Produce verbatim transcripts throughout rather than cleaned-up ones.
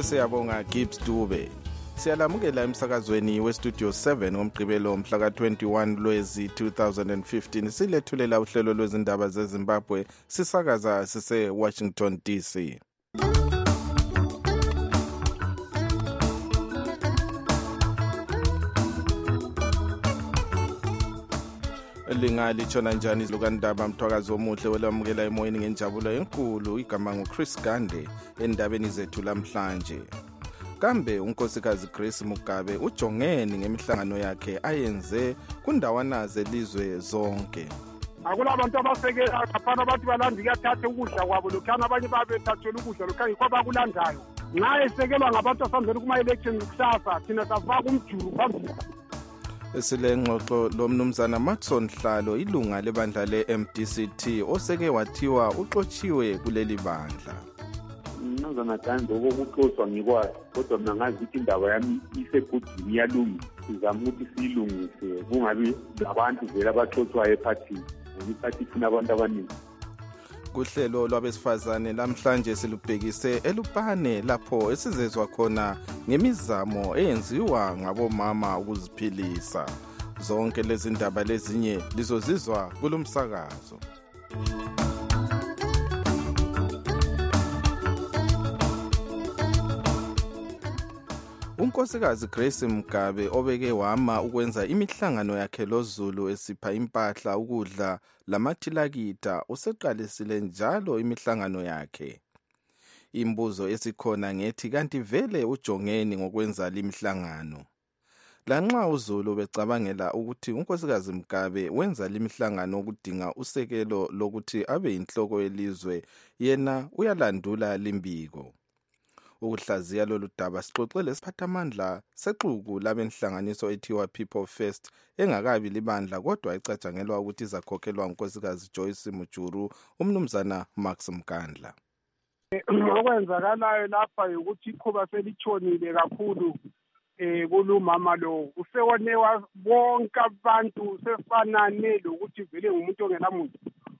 Siyabonga Gibbs Dube. Siyalamukela emsakazweni westudio seven ngomgqibelo mhla ka twenty-one Lwezi two thousand fifteen silethulela uhlelo lwezindaba zeZimbabwe sisakaza sise Washington D C. Lingali chona njani lukandaba mthwakazi omuhle welamukela emoyeni ngenjabulo enkulu igama nguChris Gande endabeni zethu lamhlanje. Kambe unkosikazi Grace Mugabe ujongeni ngemihlangano yakhe ayenze kundawana zelizwe zonke. Akulabantu abasekela ngaphana abantu balandi kuyathatha ukudla kwabo lokhana abanye babethathela ukudla lokho yikho bakulandayo. Nxa esekelwa ngabantu asambeni kuma election kusasa thina safaka umjuru phambili. Silengxoxo lomnumzana Maxon Hlalo ilunga lebandla le-M D C T oseke wathiwa uxotshiwe kuleli bandla. Mnumzana Gande okuxoxwa ngikwazi kodwa mina ngazi ukuthi indaba yami isegudini iyalungisa sizama ukuthi siyilungise kungabi labantu vele abaxoxwayo ephathini ngoba iphathi ifuna abantu abaningi. Kuhlelo lwabesifazane lamhlanje silubhekise eLupane lapho esizezwa khona ngemizamo eyenziwa ngabomama ukuziphilisa. Zonke lezi ndaba lezinye lizozizwa kulomsakazo. Unkosikazi Grace Mugabe obeke wama ukwenza imihlangano yakhe loZulu esipha impahla ukudla lamathilakita useqalisile njalo imihlangano yakhe. Imbuzo esikhona ngethi kanti vele ujongeni ngokwenza limihlangano. Lanxa uZulu becabangela ukuthi unkosikazi Mugabe wenza limihlangano ukudinga usekelo lokuthi abe inhloko yelizwe yena uyalandula limbiko. Ukuhlaziya lolu daba sixoxele siphathamandla sexuku labenhlanganiso ethiwa People First engakabi libandla kodwa icatshangelwa ukuthi izakhokhelwa unkosikazi Joyce Mujuru umnumzana Max Mkandla. Okwenzakalayo lapha ukuthi ikhuba selitshonile kakhulu eh kulumama lo usewonewa bonke abantu sefanane lokuthi vele ngumuntu ongelamuntu.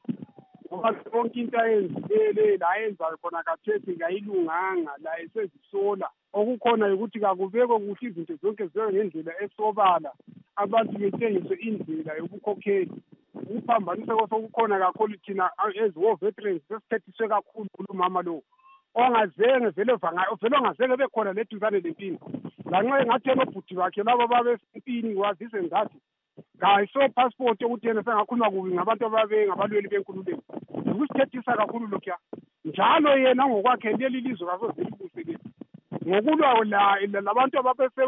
Ngoba konke into ayenzile la yenza khona kathethi ngayilunganga la esezisola okukhona ukuthi kakubekwe kuhle izinto zonke zibe ngendlela esobala abantu bethengiswe indlela yokukhokhela uphambanise sokukhona kakhulu thina as war veterans sesithethiswe kakhulu kulumama lo ongazenge vele vanga vele ongazenge bekhona leduzane lempini lanxa engathena ubhuti bakhe laba babe empini wazise ngathi ngayiso passport ukuthi yena sengakhuluma kubi ngabantu ababe ngabalweli benkululeko ukusithethisa kakhulu lokho njalo yena ngokwakhe leli lizwe kasozelibuse ke ngokulwa la labantu ababese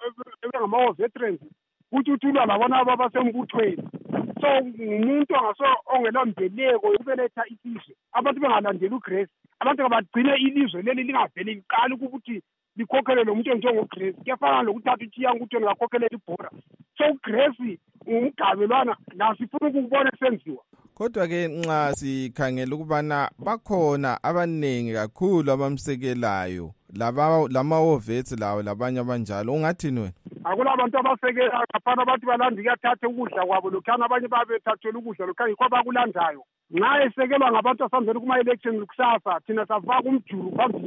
ngama veterans ukuthi uthulwa labona ababasembuthweni so umuntu angaso ongelambeleko ukubeletha isizwe abantu bengalandela uGrace abantu abagcine ilizwe leli lingavele iqala ukuthi likhokhele lo muntu njengoGrace kuyafana lokuthatha ichiya ukuthi ngakhokhele ibhora so uGrace umgabelwana la sifuna ukubona senziwa. Kodwa ke nxa sikhangela ukubana bakhona abaningi kakhulu abamsekelayo laba lamawovethi lawo labanye abanjalo ungathini wena? Akulabantu abasekela ngaphana abantu balandi kuyathatha ukudla kwabo lokhana abanye babethathela ukudla lokho yikho bakulandayo. Nxa esekelwa ngabantu asambeni kuma election kusasa thina safaka umjuru phambili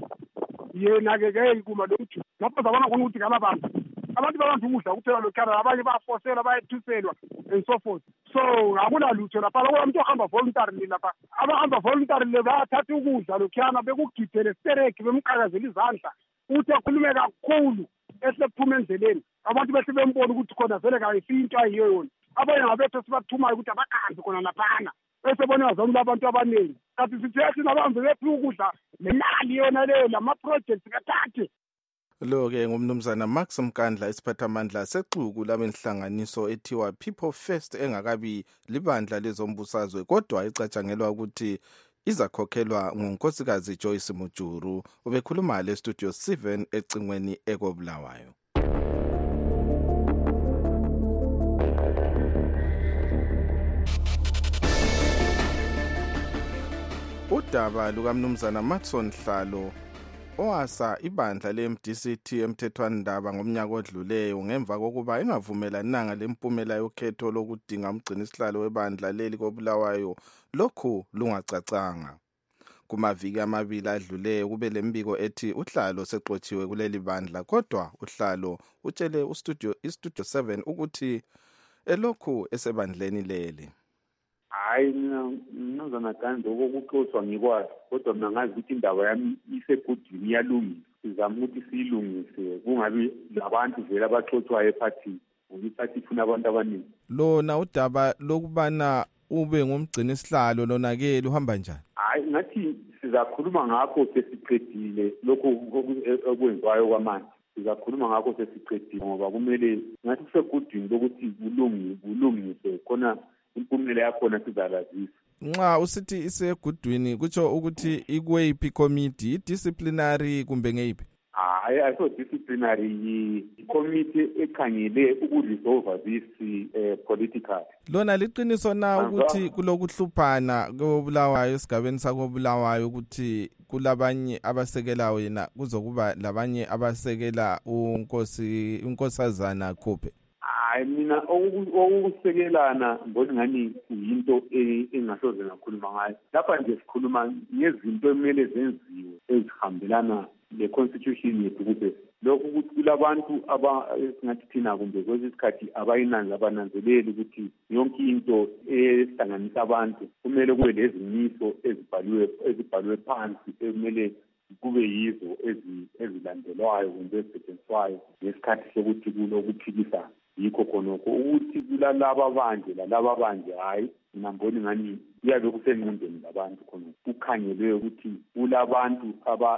yena ke ke kuma lo mjuru lapho zabona khona ukuthi ngalabantu abantu babantu ukudla kuphela lokhana abanye bafosela bayethuselwa and so forth. So akula lutho lapha umuntu ohamba voluntarily lapha abahamba voluntarily bayathatha ukudla lokhana bekugidele stereki bemqhakazela izandla uthi akhulume kakhulu esekuphuma endleleni abantu behle bembona ukuthi khona vele kayifinto ayiyo yona abanye ngabethu sibathumayo ukuthi abakhambi khona laphana bese bona zonke abantu abaningi kanti sithi nabahambe bephi ukudla nemali yona leyo lama projects kathathe. Lo ke ngumnumzana Max Mkandla isiphathamandla sexuku labenhlanganiso ethiwa People First engakabi libandla lezombusazwe kodwa icatshangelwa ukuthi izakhokhelwa ngunkosikazi Joyce Mujuru ubekhuluma le studio seven ecingweni ekobulawayo. Udaba lukamnumzana Maxon Hlalo owasa ibandla le-M D C T emthethwandaba ngomnyaka odluleyo ngemva kokuba engavumelananga lempumela yokhetho lokudinga umgcinisihlalo webandla leli koBulawayo lokhu lungacacanga. Kumaviki amabili adluleyo kube lembiko ethi uhlalo sexotshiwe kuleli bandla, kodwa uhlalo utshele ustudio istudio seven ukuthi elokhu esebandleni leli. Hayi mina mnumzana Gandhi okuxoxwa ngikwazi, kodwa mina ngazi ukuthi indaba yami isegudini iyalungisa. Sizama ukuthi siyilungise kungabi labantu vele abaxoxwayo ephathini, ngoba iphathi ifuna abantu abaningi. Lona udaba lokubana ube ngumgcini isihlalo lona ke luhamba njani? Hayi ngathi sizakhuluma ngakho sesiqedile lokho okwenziwayo kwamanje. Sizakhuluma ngakho sesiqedile ngoba kumele ngathi kusegudini lokuthi kulungise khona impumela yakhona sizalazisa. Nxa usithi isegudwini kutsho ukuthi ikweyiphi committee, i-disciplinary kumbe ngeyiphi? Hayi ayiso disciplinary, i-committee ekhangele ukuresolve this uh, political. Lona liqiniso na ukuthi kulokuhluphana kobulawayo esigabeni sakobulawayo ukuthi kulabanye abasekela wena kuzokuba labanye abasekela unkosi unkosazana Khuphe? Hayi mina okusekelana ngibona ngani into engasoze ngakhuluma ngayo. Lapha nje sikhuluma ngezinto emele zenziwe ezihambelana le constitution yethu kuphela. Lokhu ukuthi kulabantu abasingathi thina kumbe kwesinye isikhathi abayinanzi abananzeleli ukuthi yonke into ehlanganisa abantu kumele kube lezimiso ezibhaliwe ezibhaliwe phansi ekumele kube yizo ezilandelwayo kumbe ezisetshenziswayo ngesikhathi sokuthi kulokuphikisana. Yikho khonokho ukuthi kulalaba banje lalaba banje hayi mina ngibona ngani kuyabe kusengqondweni labantu khona kukhangelwe ukuthi kulabantu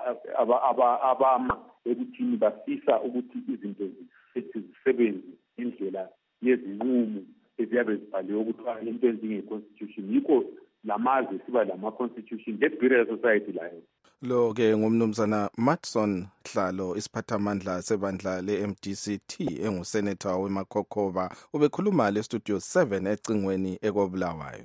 abama ekuthini bafisa ukuthi izinto zisebenze indlela yezinqumo eziyabe zibhaliwe ukuthiwa into ezinge-constitution. Yikho lamazwe siba lama-constitution let's build a society layo. Lo ke ngumnumzana Matson Hlalo, isiphathamandla sebandla le-M D C T engusenator weMakokoba, ubekhuluma le studio seven ecingweni ekobulawayo.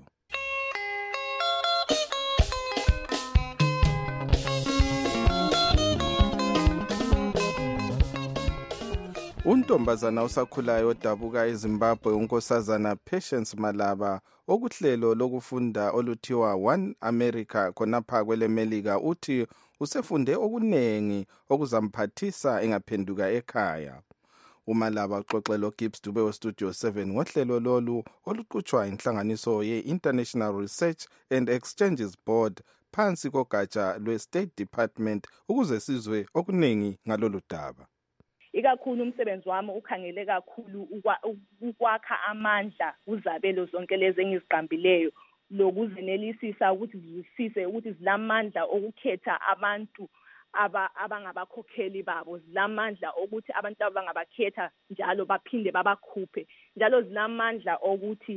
Untombazana usakhulayo odabuka eZimbabwe unkosazana Patience Malaba okuhlelo lokufunda oluthiwa One America khonapha kwelemelika uthi usefunde okunengi okuzamphathisa engaphenduka ekhaya. Umalaba uxoxela Gibbs Dube we Studio seven ngohlelo lolu oluqhutshwa inhlanganiso ye-International Research and Exchanges Board phansi kogatsha lwe-State Department ukuze sizwe okunengi ngalolu daba. Ikakhulu umsebenzi wami ukhangele kakhulu ukwakha amandla kuzabelo zonke lezi engiziqambileyo lokuzenelisisa ukuthi zisise ukuthi zilamandla okukhetha abantu aba abangabakhokheli babo, zilamandla ukuthi abantu abangabakhetha njalo baphinde babakhuphe, njalo zilamandla ukuthi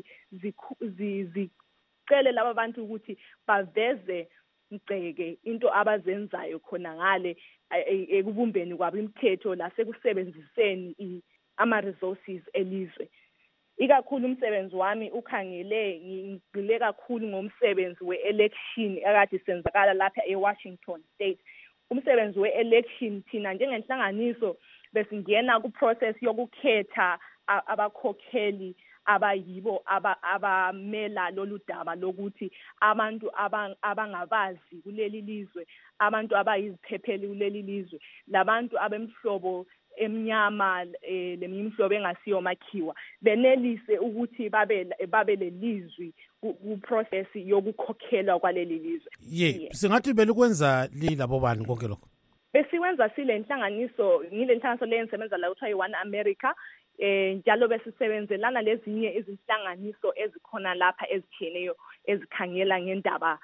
zicele laba bantu ukuthi baveze mgceke into abazenzayo khona ngale ekubumbeni kwabo imithetho lasekusebenziseni ama-resources elizwe. Ikakhulu umsebenzi wami ukhangele ngigxile kakhulu ngomsebenzi we-election akade senzakala lapha eWashington State. Umsebenzi we-election thina njengenhlanganiso besingena ku-process yokukhetha abakhokheli abayibo abamela lolu daba lokuthi abantu abangabazi kuleli lizwe, abantu abayiziphepheli kuleli lizwe, labantu abemhlobo emnyama lemihlobo engasiyo makhiwa benelise ukuthi babe babe lelizwi ku process yokukhokhelwa kwaleli lizwe. Ye singathi belikwenza lilabo bani konke lokho? Besiwenza sile nhlanganiso, ngile nhlanganiso le ensebenza la kuthiwa One America. Eh njalo besisebenzelana lezinye izinhlanganiso ezikhona lapha ezikheneyo ezikhangela ngendaba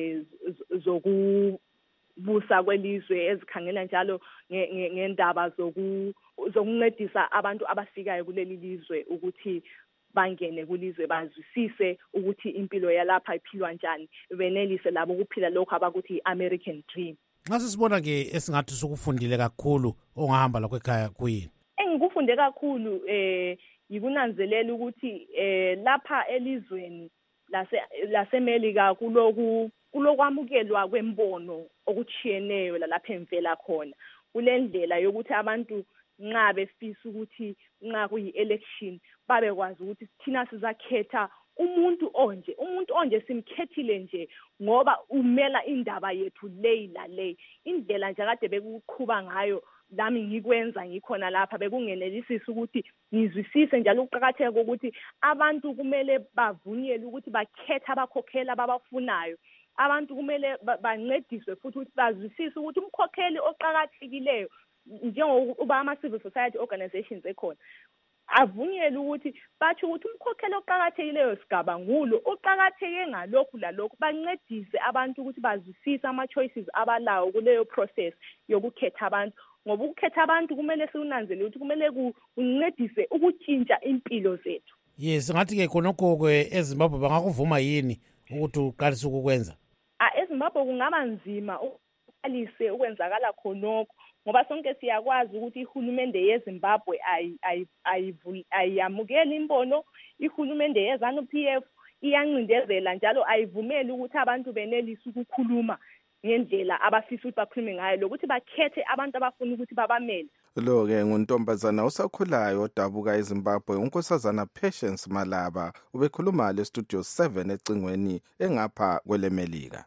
zokubusa kwelizwe, ezikhangela njalo ngendaba zoku zokuncedisa abantu abafikayo kuleli lizwe ukuthi bangene kulizwe bazwisise ukuthi impilo yalapha iphilwa njani, benelise labo ukuphila lokho abakuthi American dream. Nxa sisibona ke esingathi sokufundile kakhulu ongahamba lokho ekhaya kuyini? Engikufunde kakhulu eh yikunanzelela ukuthi eh lapha elizweni lase laseMelika kuloku kulokwamukelwa kwembono okuchiyeneyo lapha emvela khona. Kulendlela yokuthi abantu nxa befisa ukuthi nxa kuyi election babe kwazi ukuthi thina sizakhetha umuntu onje umuntu onje simkhethile nje ngoba umela indaba yethu leyila ley indlela nje kade bekuqhuba ngayo lami ngikwenza ngikhona lapha bekungenelisisa ukuthi ngizwisise njalo ukuqhakatheka ukuthi abantu kumele bavunyelwe ukuthi bakhetha abakhokhela ababafunayo. Abantu kumele bancediswe futhi ukuthi bazwisise ukuthi umkhokheli oqhakathekileyo njengoba ama-civil society organizations ekhona avunyelwe ukuthi bathi ukuthi umkhokheli oqhakathekileyo sigaba ngulo oqhakatheke ngalokhu lalokhu bancedise abantu ukuthi bazwisise ama-choices abalawo kuleyo process yokukhetha abantu. Ngoba ukukhetha abantu kumele siunanzele ukuthi kumele kuncedise ukutshintsha impilo zethu. Yes, ngathi ke khonokho eZimbabwe bangakuvuma yini ukuthi uqalise ukukwenza? Ah, eZimbabwe kungaba nzima uqalise ukwenzakala khonokho ngoba sonke siyakwazi ukuthi ihulumende yeZimbabwe ayiyamukeli imbono, ihulumende yeZANU-P F iyancindezela njalo ayivumeli ukuthi abantu benelise ukukhuluma ngendlela abafisa ukuthi bakhulume ngayo lokuthi bakhethe abantu abafuna ukuthi babamele. Lo ke nguntombazana osakhulayo odabuka eZimbabwe unkosazana Patience Malaba ubekhuluma le studio seven ecingweni engapha kwelemelika.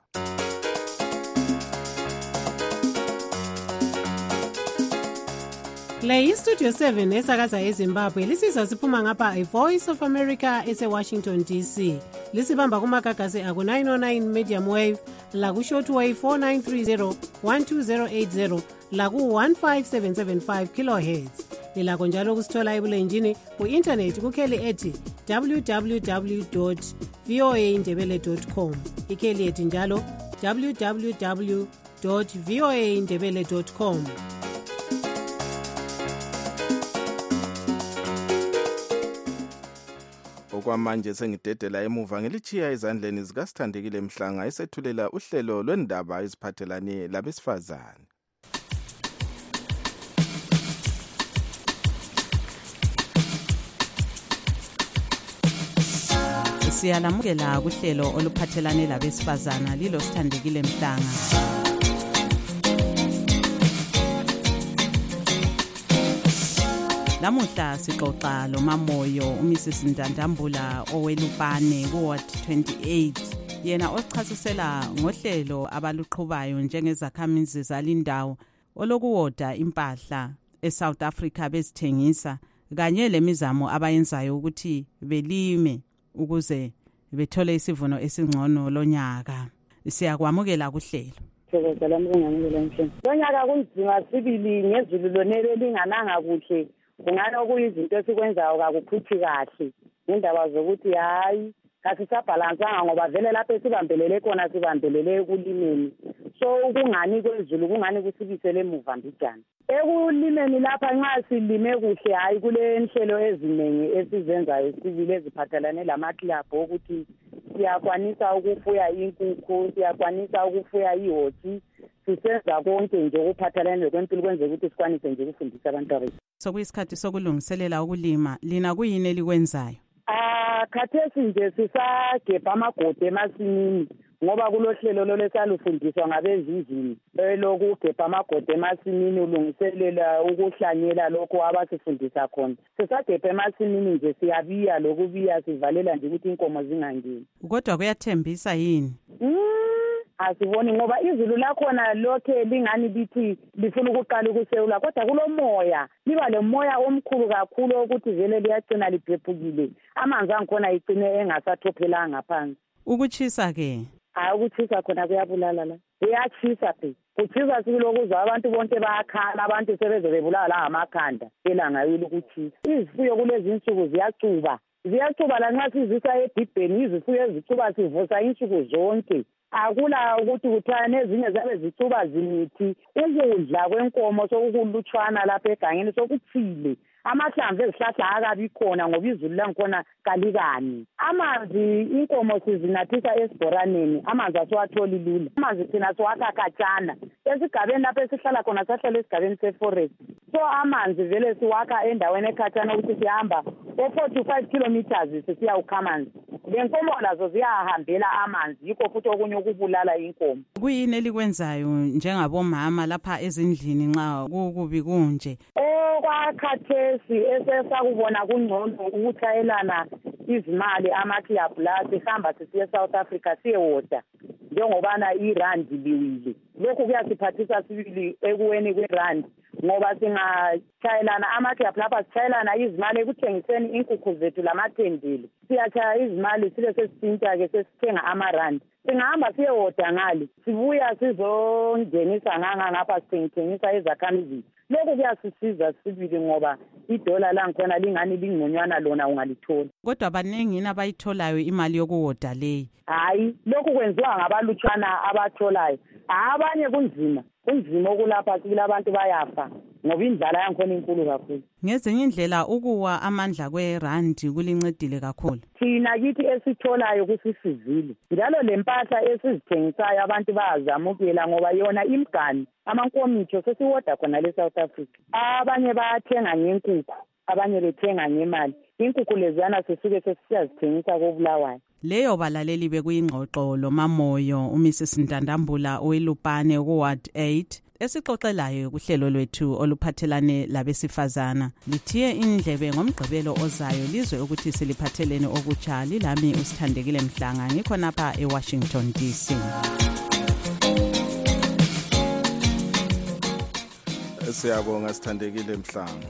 Le iStudio seven esakaza eZimbabwe lisizwa siphuma ngapha iVoice of America ese-Washington D C. Lisibamba kumagagasi aku nine oh nine medium wave, laku shortwave four nine three zero one two zero eight zero, laku one five seven seven five kilohertz. Lilakho njalo kusithola ebulenjini ku-internet kukheli ethi w w w dot voa ndebele dot com. Ikheli ethi njalo w w w dot voa ndebele dot com. Okwamanje sengidedela emuva ngelichiya ezandleni zikaSithandekile Mhlanga esethulela uhlelo lwendaba eziphathelane labesifazane. Siyalamukela kuhlelo oluphathelane labesifazana lilo Sithandekile Mhlanga. Lamuhla sixoxa lo Mamoyo uMrs Ndandambula owelupane kuward twenty-eight yena ochasisela ngohlelo abaluqhubayo njengezakhamizi zalindawo olokuwoda impahla eSouth Africa bezithengisa kanye lemizamo abayenzayo ukuthi belime ukuze bethole isivuno esingcono lonyaka. Siyakwamukela kuhlelo. Lonyaka kunzima sibili ngezulu lonele lingananga kuhle. Kungani okuyizinto esikwenzayo kakuphuthi kahle indaba zokuthi hayi kasisabhalansanga ngoba vele lapho sibambelele khona sibambelele ekulimeni so kungani kwezulu kungani kusibisele emuva mbijana ekulimeni lapha nxa silime kuhle hayi kule nhlelo eziningi esizenzayo sibili eziphathelane lamaklabhu ukuthi siyakwanisa ukufuya inkukhu siyakwanisa ukufuya ihoti sisenza konke nje ukuphathelane lokwempilo kwenze ukuthi sikwanise nje ukufundisa abantu abethu. Sokuyisikhathi sokulungiselela ukulima lina kuyini elikwenzayo? Ah khathesi nje sisagebha amagodi emasimini ngoba kulohlelo lolesalufundiswa ngabezizini elokugebha amagodi emasimini ulungiselela ukuhlanyela lokho abasifundisa khona. Sisagebha emasimini nje siyabiya lokubiya sivalela nje ukuthi inkomo zingangeni. Kodwa kuyathembisa yini? Mm. Asiboni ngoba izulu lakhona lokhe lingani lithi lifuna ukuqala ukusewula kodwa kulomoya liba lemoya omkhulu kakhulu ukuthi vele liyagcina libhephukile amanzi angikhona igcine engasathophelanga phansi. Ukuchisa ke? Hayi ukuchisa khona kuyabulala la. Kuyachisa phe. Kuchisa silokuzwa abantu bonke bayakhala abantu sebeze bebulala ngamakhanda elanga yilo ukuchisa. Izifuyo kulezi insuku ziyacuba. Ziyacuba lanxa sizisa edibheni izifuyo ezicuba sivusa insuku zonke. Akula ukuthi kuthiwa nezinye zabe zicuba zimithi ukudla kwenkomo sokulutshwana lapha egangeni sokuthile amahlamvu ezihlahla akabi khona ngoba izulu langikhona kalikani amanzi inkomo sizinathisa esibhoraneni amanzi asiwatholi lula amanzi thina siwakha khatshana esigabeni lapho esihlala khona sahlala esigabeni seforest so amanzi vele siwakha endaweni ekhatshana ukuthi sihamba o-forty-five kilometers sisiya ukha amanzi lenkomo lazo ziyahambela amanzi yikho futhi okunye ukubulala inkomo. Kuyini elikwenzayo njengabomama lapha ezindlini nxa kukubi kunje? Okwakhathesi esesakubona kungcono ukuthayelana izimali ama-club la sihamba sisiye e-South Africa siyewoda njengobana irandi liwile. Lokhu kuyasiphathisa sibili ekuweni kwerandi ngoba singachayelana ama-club lapha sichayelana izimali ekuthengiseni inkukhu zethu lamathendeli. Siyachaya izimali sibe sesitshintsha-ke sesithenga amarandi. Singahamba siyewoda ngale sibuya sizongenisa nganga ngapha sithengisa ezakhamizi. Lokhu kuyasisiza sibili ngoba idola langikhona lingani lingconywana lona ungalithola. Kodwa abaningi abayitholayo imali yokuwoda leyi. Hayi, lokhu kwenziwa ngabalutshwana abatholayo. Abanye kunzima, kunzima okulapha sibili abantu bayafa ngoba indlala yangikhona inkulu kakhulu. Ngezinye indlela ukuwa amandla kwerandi kulincedile kakhulu. Thina kithi esitholayo kusisizile. Njalo lempahla esizithengisayo abantu bayazamukela ngoba yona imgani amankomitsho sesiwoda khona le South Africa. Abanye bayathenga ngenkukhu, abanye bethenga ngemali. Inkukhu lezana sisuke sesiyazithengisa koBulawayo. Leyo balaleli bekuyingxoxo lo Mamoyo uMrs Ntandambula oweLupane ku Ward eight esixoxelayo kuhlelo lwethu oluphathelane labesifazana. Lithiye indlebe ngomgqibelo ozayo lizwe ukuthi siliphathelene okutsha. Lilami uSithandekile Mhlanga ngikho napha eWashington D C. Siyabonga Sithandekile Mhlanga.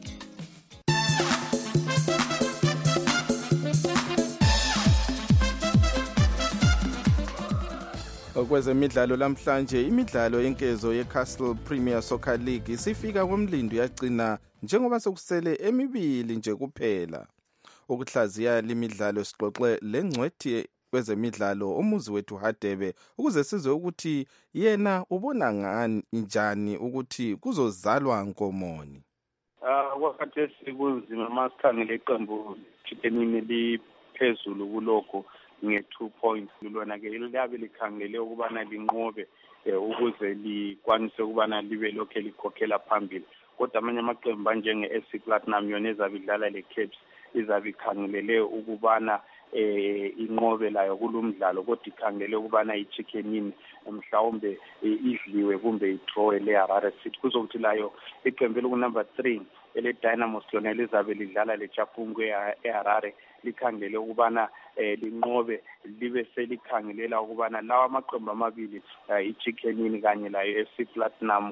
Kwezemidlalo lamhlanje imidlalo yenkezo yeCastle Premier Soccer League isifika kumlindo yagcina njengoba sekusele emibili nje kuphela. Ukuhlaziya limidlalo sixoxe lengcwethi kwezemidlalo umuzi wethu Hadebe ukuze sizwe ukuthi yena ubona ngani njani ukuthi kuzozalwa nkomoni. Ah wakati sikunzima masikhangele iqembu Chikenini liphezulu kuloko nge-two points lona ke liyabe likhangele ukubana linqobe ukuze likwanise ukubana libe lokho likhokhela phambili. Kodwa amanye amaqembu njenge-S C Platinum yona ezabidlala le-Caps izabe ikhangelele ukubana eh inqobe layo kulumdlalo kodwa ikhangele ukubana iChickenini mhlawumbe idliwe kumbe idraw leHarare City kuzokuthi layo iqembu loku number three ele Dynamos lona lizabe lidlala leChapungu eHarare likhangele ukubana eh linqobe libe selikhangelela ukubana lawa amaqembu amabili iChickenini kanye layo S C Platinum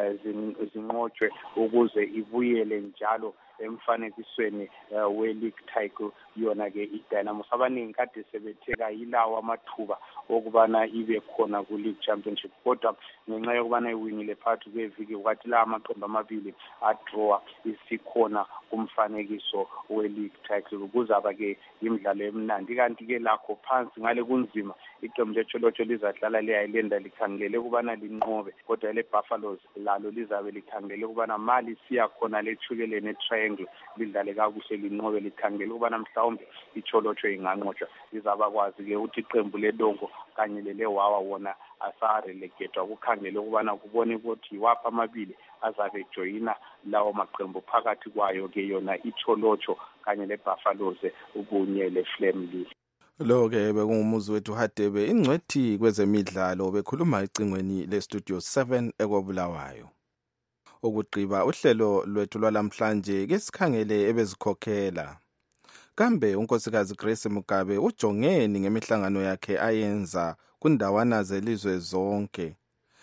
zinqotshwe ukuze ibuyele njalo emfanekisweni we-league title yona ke iDynamos abaningi kade sebetheka yilawa amathuba okubana ibe khona ku-league championship kodwa ngenxa yokubana iwinile phakathi kweviki kwathi la amaqembu amabili adraw isikhona kumfanekiso we-league title kuzaba ke imidlalo emnandi kanti ke lakho phansi ngale kunzima iqembu leCholocho lizadlala le-Islander likhangele ukubana linqobe kodwa le-Buffaloes lalo lizabe likhangele ukubana mali siya khona lethukele ne-triangle lidlale kakuhle linqobe likhangele ukubana mhlawumbe iCholocho inganqotshwa lizaba kwazi ke ukuthi iqembu leDongo kanye lelewawa wona asarelegedwa kukhangele ukubana kubone ukuthi iwapha amabili azabe ejoyina lawo maqembu phakathi kwayo ke yona iCholocho kanye leBuffaloes ubunye leFlamly. Lo ke bekungumuzi wethu Hadebe ingcwethi kwezemidlalo bekhuluma icingweni leStudio seven ekobulawayo. Ukugqiba uhlelo lwethu lwalamhlanje ke sikhangele ebezikhokhela. Kambe unkosikazi Grace Mugabe ujongeni ngemihlangano yakhe ayenza kundawana zelizwe zonke.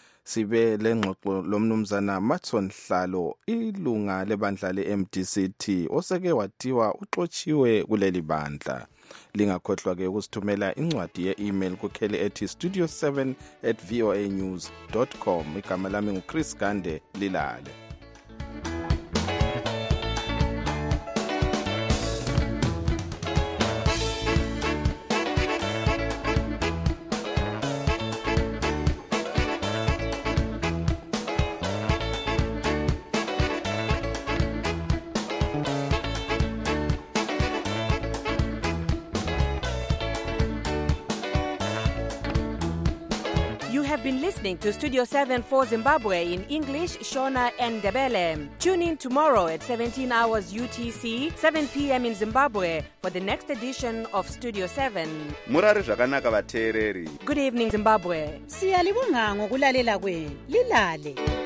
Sibe lengxoxo lomnumzana Matson Hlalo ilunga lebandla le-M D C T oseke wathiwa uxotshiwe kuleli bandla. Lingakhohlwa ke ukusithumela incwadi ye-email kukheli ethi studio seven at voa news dot com. Igama lami nguChris Gande Lilale. Been listening to Studio seven for Zimbabwe in English, Shona and Ndebele. Tune in tomorrow at seventeen hours U T C, seven p.m. in Zimbabwe for the next edition of Studio seven. Murari zvakanaka vateereri. Good evening, Zimbabwe. Siyalibonga ngokulalela kwenu. Lilale.